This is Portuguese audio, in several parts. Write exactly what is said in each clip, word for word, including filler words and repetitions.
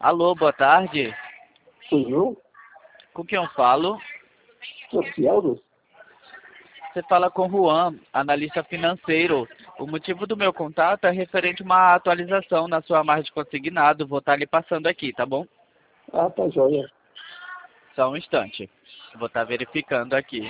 Alô, boa tarde. Sou eu? Com quem eu falo? Social? Você fala com o Juan, analista financeiro. O motivo do meu contato é referente a uma atualização na sua margem de consignado. Vou estar lhe passando aqui, tá bom? Ah, tá joia. Só um instante. Vou estar verificando aqui.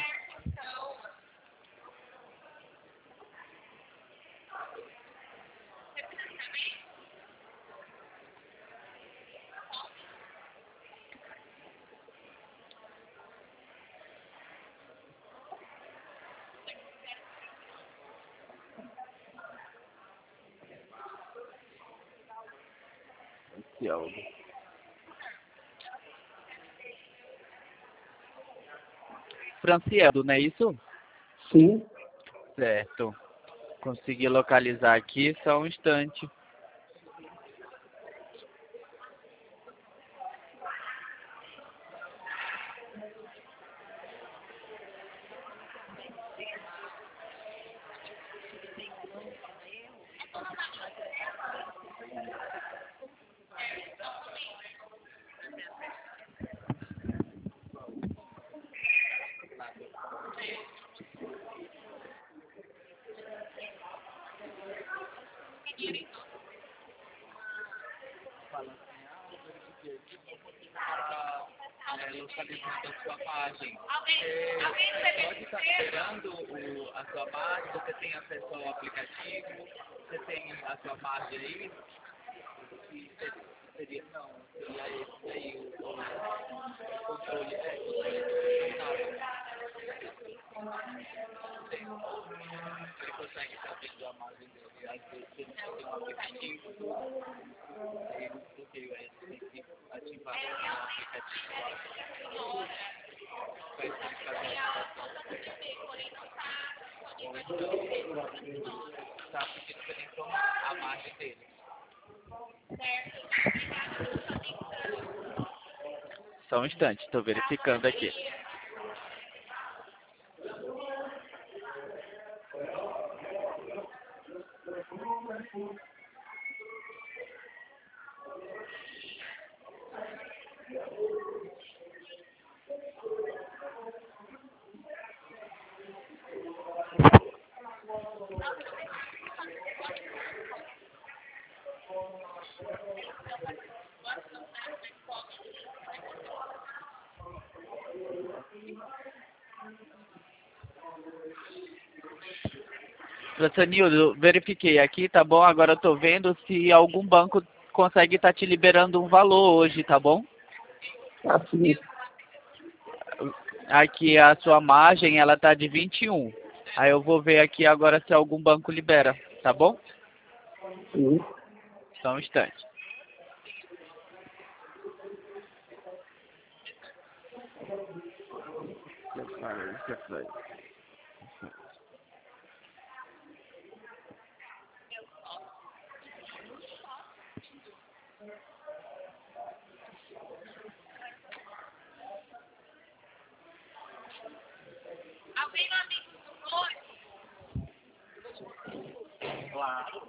Cialdo. Francieldo, não é isso? Sim. Certo. Consegui localizar aqui, só um instante. É, localizando a sua margem. Você pode estar esperando o, a sua margem, você tem acesso ao aplicativo, você tem a sua margem aí, e seria, não, seria esse aí, o, o controle, é, ele consegue saber da margem dele, às vezes ele tem um aplicativo, aí no bloqueio aí ele tem que ativar o aplicativo. Tá pedindo para ele informar a margem dele. Só um instante, estou verificando aqui. Sanildo, verifiquei aqui, tá bom? Agora eu tô vendo se algum banco consegue estar te liberando um valor hoje, tá bom? Ah, sim. Aqui a sua margem, ela tá de vinte e um. Aí eu vou ver aqui agora se algum banco libera, tá bom? Sim. Só um instante. Claro.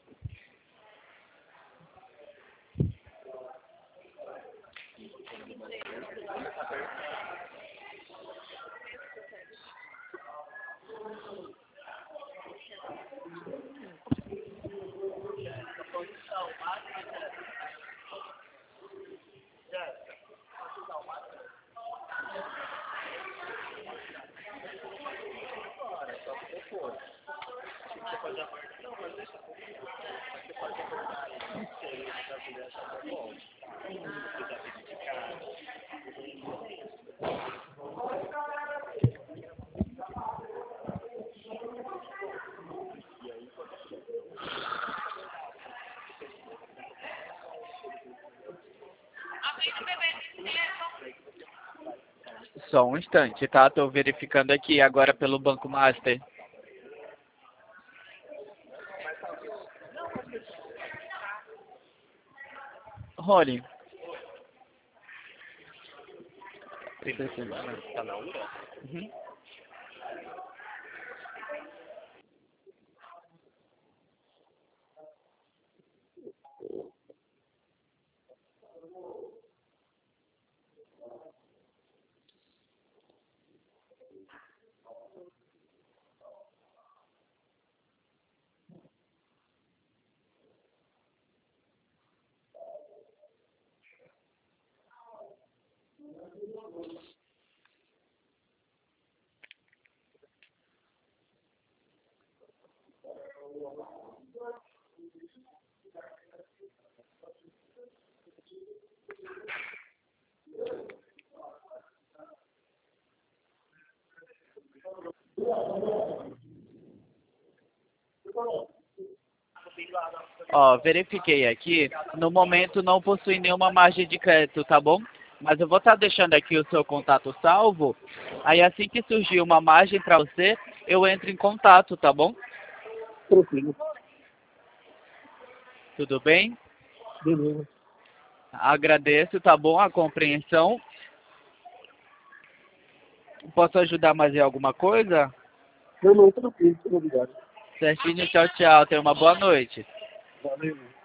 Só um instante, tá? Tô verificando aqui agora pelo Banco Master. Rony. trinta semanas. Tá na hora? Uhum. Ó, verifiquei aqui, no momento não possui nenhuma margem de crédito, tá bom? Mas eu vou estar deixando aqui o seu contato salvo, aí assim que surgir uma margem para você, eu entro em contato, tá bom? Tranquilo. Tudo bem? Beleza. Agradeço, tá bom? A compreensão. Posso ajudar mais em alguma coisa? Não, não, tranquilo. Muito obrigado. Certinho, tchau, tchau. Tenha uma boa noite. Valeu.